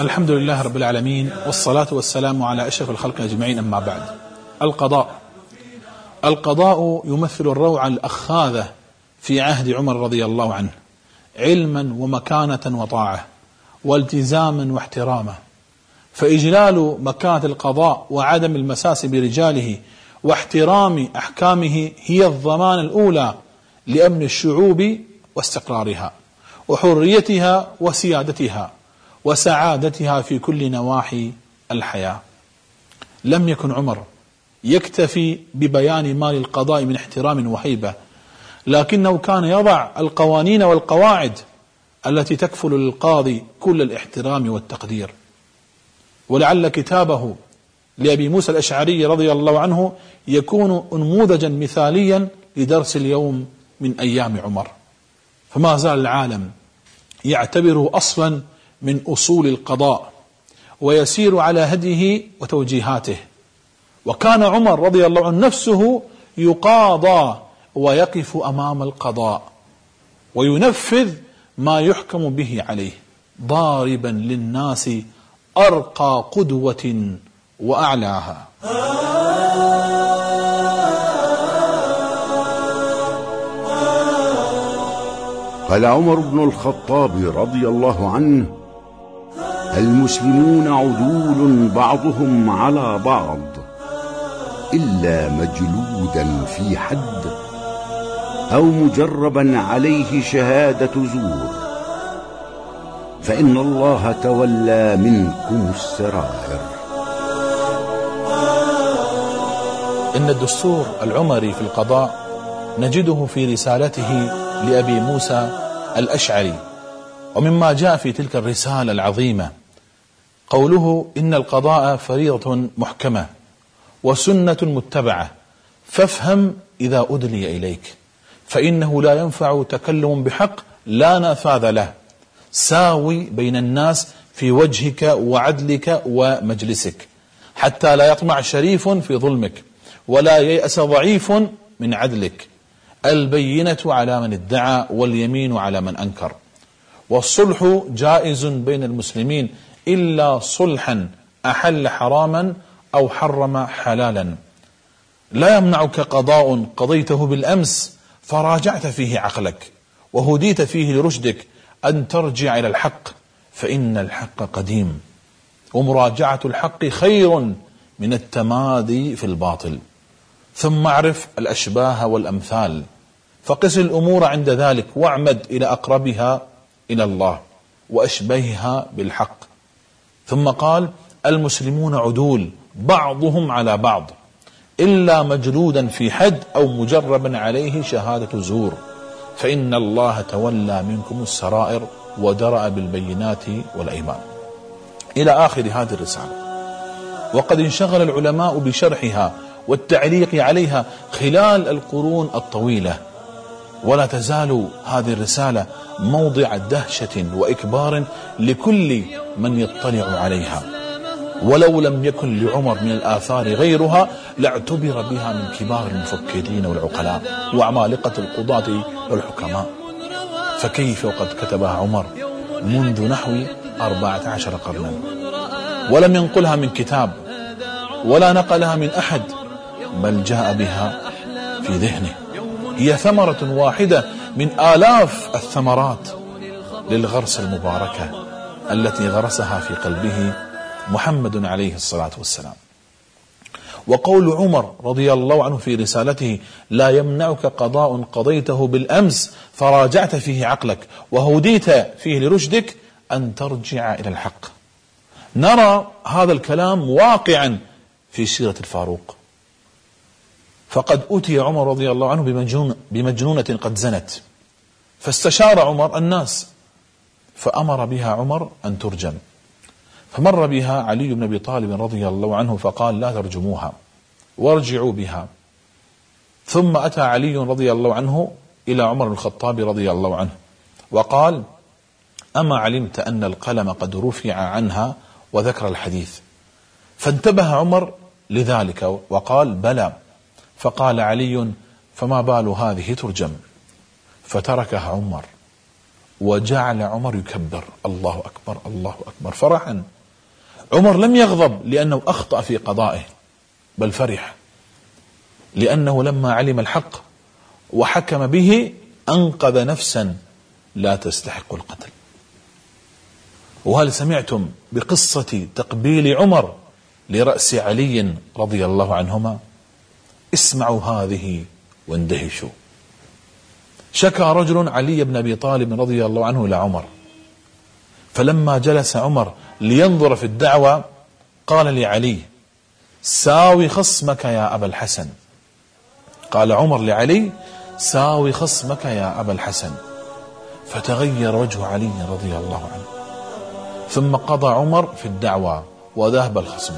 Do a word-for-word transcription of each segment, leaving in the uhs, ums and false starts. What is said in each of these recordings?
الحمد لله رب العالمين، والصلاة والسلام على أشرف الخلق أجمعين، أما بعد. القضاء القضاء يمثل الروعة الأخاذة في عهد عمر رضي الله عنه، علما ومكانة وطاعة والتزاما واحتراما. فإجلال مكانة القضاء وعدم المساس برجاله واحترام أحكامه هي الضمان الأولى لأمن الشعوب واستقرارها وحريتها وسيادتها وسعادتها في كل نواحي الحياة. لم يكن عمر يكتفي ببيان ما للقضاء من احترام وهيبة، لكنه كان يضع القوانين والقواعد التي تكفل للقاضي كل الاحترام والتقدير. ولعل كتابه لأبي موسى الأشعري رضي الله عنه يكون نموذجا مثاليا لدرس اليوم من أيام عمر، فما زال العالم يعتبره أصلا من أصول القضاء ويسير على هديه وتوجيهاته. وكان عمر رضي الله عنه نفسه يقاضى ويقف أمام القضاء وينفذ ما يحكم به عليه، ضاربا للناس أرقى قدوة وأعلاها. قال عمر بن الخطاب رضي الله عنه: المسلمون عدول بعضهم على بعض إلا مجلودا في حد أو مجربا عليه شهادة زور، فإن الله تولى منكم السرائر. إن الدستور العمري في القضاء نجده في رسالته لأبي موسى الأشعري، ومما جاء في تلك الرسالة العظيمة قوله: إن القضاء فريضة محكمة وسنة متبعة، فافهم إذا أدلي إليك، فإنه لا ينفع تكلم بحق لا نفاذ له، ساوي بين الناس في وجهك وعدلك ومجلسك، حتى لا يطمع شريف في ظلمك ولا ييأس ضعيف من عدلك. البينة على من ادعى واليمين على من أنكر. والصلح جائز بين المسلمين إلا صلحا أحل حراما أو حرم حلالا. لا يمنعك قضاء قضيته بالأمس فراجعت فيه عقلك وهديت فيه لرشدك أن ترجع إلى الحق، فإن الحق قديم، ومراجعة الحق خير من التمادي في الباطل. ثم اعرف الأشباه والأمثال، فقس الأمور عند ذلك واعمد إلى أقربها إلى الله وأشبهها بالحق. ثم قال: المسلمون عدول بعضهم على بعض إلا مجلودا في حد أو مجربا عليه شهادة زور، فإن الله تولى منكم السرائر ودرأ بالبينات والأيمان، إلى آخر هذه الرسالة. وقد انشغل العلماء بشرحها والتعليق عليها خلال القرون الطويلة، ولا تزال هذه الرسالة موضع دهشة وإكبار لكل من يطلع عليها، ولو لم يكن لعمر من الآثار غيرها لاعتبر بها من كبار المفكرين والعقلاء وعمالقة القضاة والحكماء. فكيف وقد كتبها عمر منذ نحو أربعة عشر قرنا، ولم ينقلها من كتاب ولا نقلها من أحد، بل جاء بها في ذهنه. هي ثمرة واحدة من آلاف الثمرات للغرس المباركة التي غرسها في قلبه محمد عليه الصلاة والسلام. وقول عمر رضي الله عنه في رسالته: لا يمنعك قضاء قضيته بالأمس فراجعت فيه عقلك وهديت فيه لرشدك أن ترجع إلى الحق. نرى هذا الكلام واقعا في سيرة الفاروق، فقد أتي عمر رضي الله عنه بمجنون بمجنونة قد زنت، فاستشار عمر الناس فأمر بها عمر أن ترجم، فمر بها علي بن أبي طالب رضي الله عنه فقال: لا ترجموها وارجعوا بها. ثم أتى علي رضي الله عنه إلى عمر بن الخطاب رضي الله عنه وقال: أما علمت أن القلم قد رفع عنها، وذكر الحديث. فانتبه عمر لذلك وقال: بلى. فقال علي: فما بال هذه ترجم؟ فتركها عمر وجعل عمر يكبر الله أكبر الله أكبر فرحا. عمر لم يغضب لأنه أخطأ في قضائه، بل فرح لأنه لما علم الحق وحكم به أنقذ نفسا لا تستحق القتل. وهل سمعتم بقصة تقبيل عمر لرأس علي رضي الله عنهما؟ اسمعوا هذه واندهشوا. شكى رجل علي بن أبي طالب رضي الله عنه إلى عمر، فلما جلس عمر لينظر في الدعوة قال لعلي: ساوي خصمك يا أبا الحسن. قال عمر لعلي: ساوي خصمك يا أبا الحسن. فتغير وجه علي رضي الله عنه، ثم قضى عمر في الدعوة وذهب الخصم.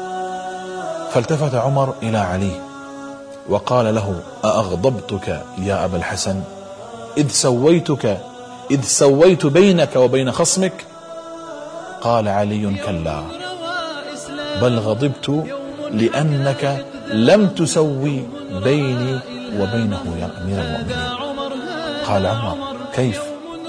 فالتفت عمر إلى علي وقال له: أأغضبتك يا أبا الحسن إذ سويتك إذ سويت بينك وبين خصمك؟ قال علي: كلا، بل غضبت لأنك لم تسوي بيني وبينه يا أمير المؤمنين. قال عمر: كيف؟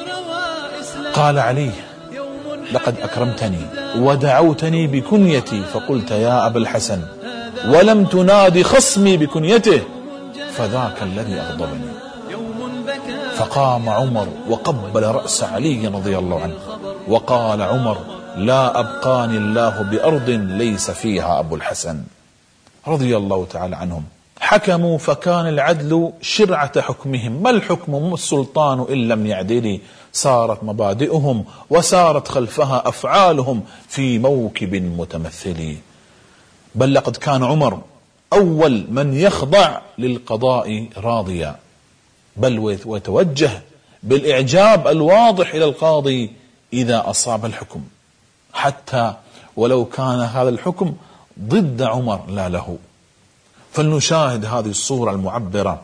قال علي: لقد أكرمتني ودعوتني بكنيتي فقلت يا أبا الحسن، ولم تنادي خصمي بكنيته، فذاك الذي أغضبني. فقام عمر وقبل رأس علي رضي الله عنه وقال عمر: لا أبقاني الله بأرض ليس فيها أبو الحسن رضي الله تعالى عنهم. حكموا فكان العدل شرعة حكمهم، ما الحكم السلطان إن لم يعدل، صارت مبادئهم وسارت خلفها أفعالهم في موكب متمثل. بل لقد كان عمر أول من يخضع للقضاء راضيا، بل ويتوجه بالإعجاب الواضح إلى القاضي إذا أصاب الحكم، حتى ولو كان هذا الحكم ضد عمر لا له. فلنشاهد هذه الصورة المعبرة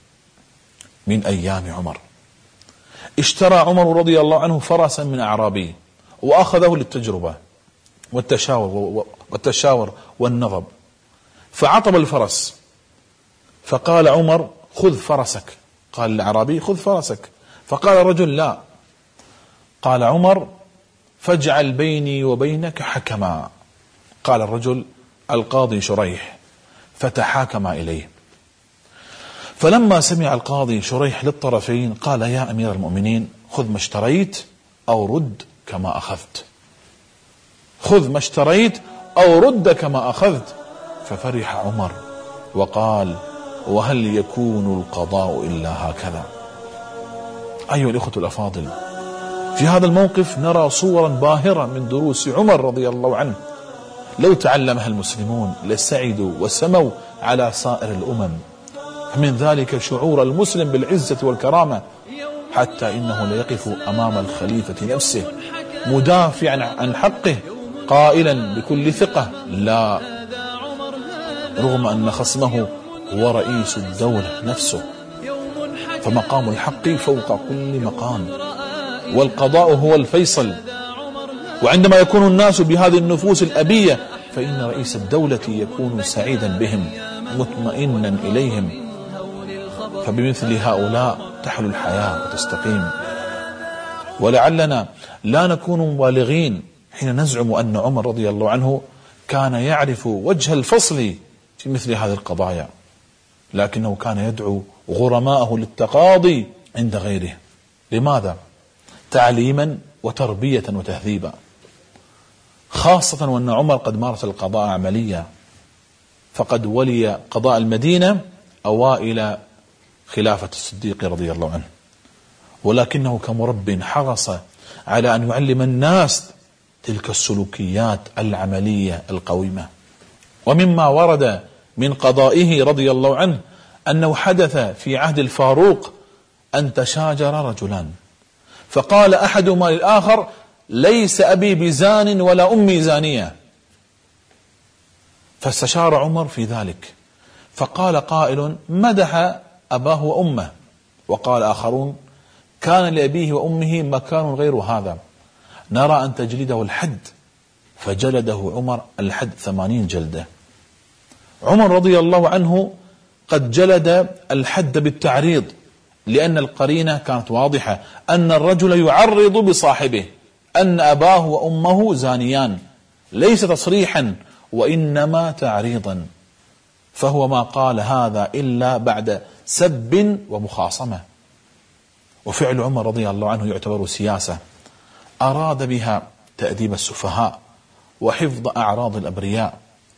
من أيام عمر. اشترى عمر رضي الله عنه فرسا من أعرابي وأخذه للتجربة والتشاور والتشاور والنظب، فعطب الفرس، فقال عمر: خذ فرسك. قال الأعرابي: خذ فرسك. فقال الرجل: لا. قال عمر: فاجعل بيني وبينك حكما. قال الرجل: القاضي شريح. فتحاكما إليه. فلما سمع القاضي شريح للطرفين قال: يا أمير المؤمنين، خذ ما اشتريت أو رد كما أخذت، خذ ما اشتريت أو رد كما أخذت. ففرح عمر وقال: وهل يكون القضاء إلا هكذا؟ أيها الإخوة الأفاضل، في هذا الموقف نرى صورا باهرة من دروس عمر رضي الله عنه، لو تعلمها المسلمون لسعدوا وسموا على سائر الأمم. من ذلك شعور المسلم بالعزة والكرامة، حتى إنه ليقف أمام الخليفة نفسه مدافعا عن حقه قائلا بكل ثقة: لا، رغم أن خصمه هو رئيس الدولة نفسه، فمقام الحق فوق كل مقام، والقضاء هو الفيصل. وعندما يكون الناس بهذه النفوس الأبية فإن رئيس الدولة يكون سعيدا بهم مطمئنا إليهم، فبمثل هؤلاء تحلو الحياة وتستقيم. ولعلنا لا نكون مبالغين حين نزعم أن عمر رضي الله عنه كان يعرف وجه الفصل في مثل هذه القضايا، لكنه كان يدعو غرماءه للتقاضي عند غيره. لماذا؟ تعليما وتربية وتهذيبا، خاصة وأن عمر قد مارس القضاء عمليا، فقد ولي قضاء المدينة أوائل خلافة الصديق رضي الله عنه، ولكنه كمرب حرص على أن يعلم الناس تلك السلوكيات العملية القويمة. ومما ورد من قضائه رضي الله عنه أنه حدث في عهد الفاروق أن تشاجر رجلان، فقال أحدهما للآخر: ليس أبي بزان ولا أمي زانية. فاستشار عمر في ذلك، فقال قائل: مدح أباه وأمه، وقال آخرون: كان لأبيه وأمه مكان غير هذا، نرى أن تجلده الحد. فجلده عمر الحد ثمانين جلدة. عمر رضي الله عنه قد جلد الحد بالتعريض لأن القرينة كانت واضحة أن الرجل يعرض بصاحبه أن أباه وأمه زانيان، ليس تصريحا وإنما تعريضا، فهو ما قال هذا إلا بعد سب ومخاصمة. وفعل عمر رضي الله عنه يعتبر سياسة أراد بها تأديب السفهاء وحفظ أعراض الأبرياء،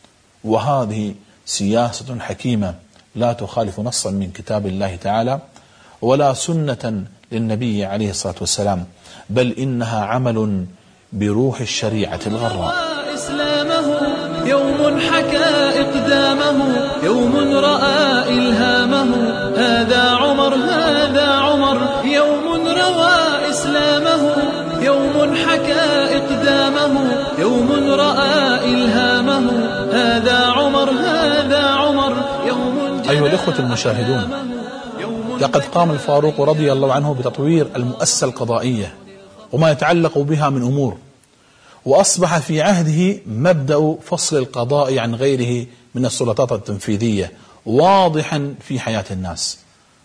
وهذه سياسة حكيمة لا تخالف نصا من كتاب الله تعالى ولا سنة للنبي عليه الصلاة والسلام، بل إنها عمل بروح الشريعة الغراء. إسلامه يوم حكى إقدامه، يوم رأى إلهامه، هذا عمر هذا عمر، يوم روى إسلامه، يوم حكى إقدامه، يوم رأى إلهامه، هذا عمر هذا عمر، يوم. أيها الإخوة المشاهدون، لقد قام الفاروق رضي الله عنه بتطوير المؤسسة القضائية وما يتعلق بها من أمور، وأصبح في عهده مبدأ فصل القضاء عن غيره من السلطات التنفيذية واضحا في حياة الناس.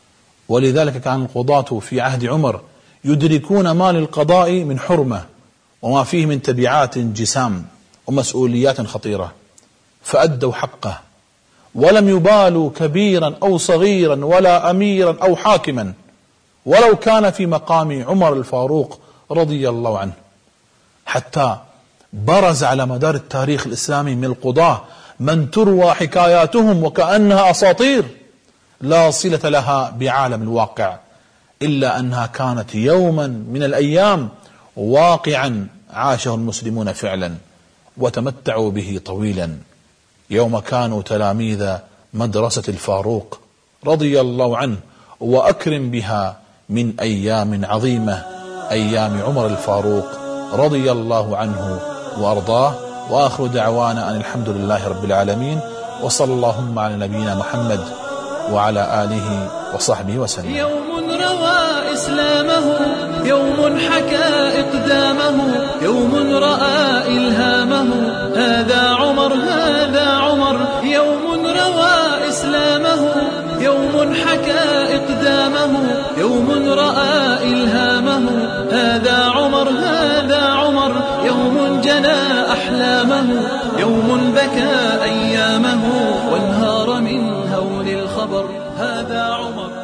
ولذلك كان القضاة في عهد عمر يدركون ما للقضاء من حرمة وما فيه من تبعات جسام ومسؤوليات خطيرة، فأدوا حقه ولم يبالوا كبيرا أو صغيرا ولا أميرا أو حاكما، ولو كان في مقام عمر الفاروق رضي الله عنه، حتى برز على مدار التاريخ الإسلامي من القضاة من تروى حكاياتهم وكأنها أساطير لا صلة لها بعالم الواقع، إلا أنها كانت يوما من الأيام واقعا عاشه المسلمون فعلا وتمتعوا به طويلا، يوم كانوا تلاميذ مدرسة الفاروق رضي الله عنه، وأكرم بها من أيام عظيمة، أيام عمر الفاروق رضي الله عنه وأرضاه. وآخر دعوانا أن الحمد لله رب العالمين، وصلى اللهم على نبينا محمد وعلى آله وصحبه وسلم. يوم روى إسلامه، يوم حكى إقدامه، يوم رأى إلهامه، هذا عمر هذا عمر، يوم روى إسلامه، يوم حكى إقدامه، يوم رأى إلهامه، هذا عمر هذا عمر، يوم جنى أحلامه، يوم بكى أيامه وانهار من هول الخبر، هذا عمر.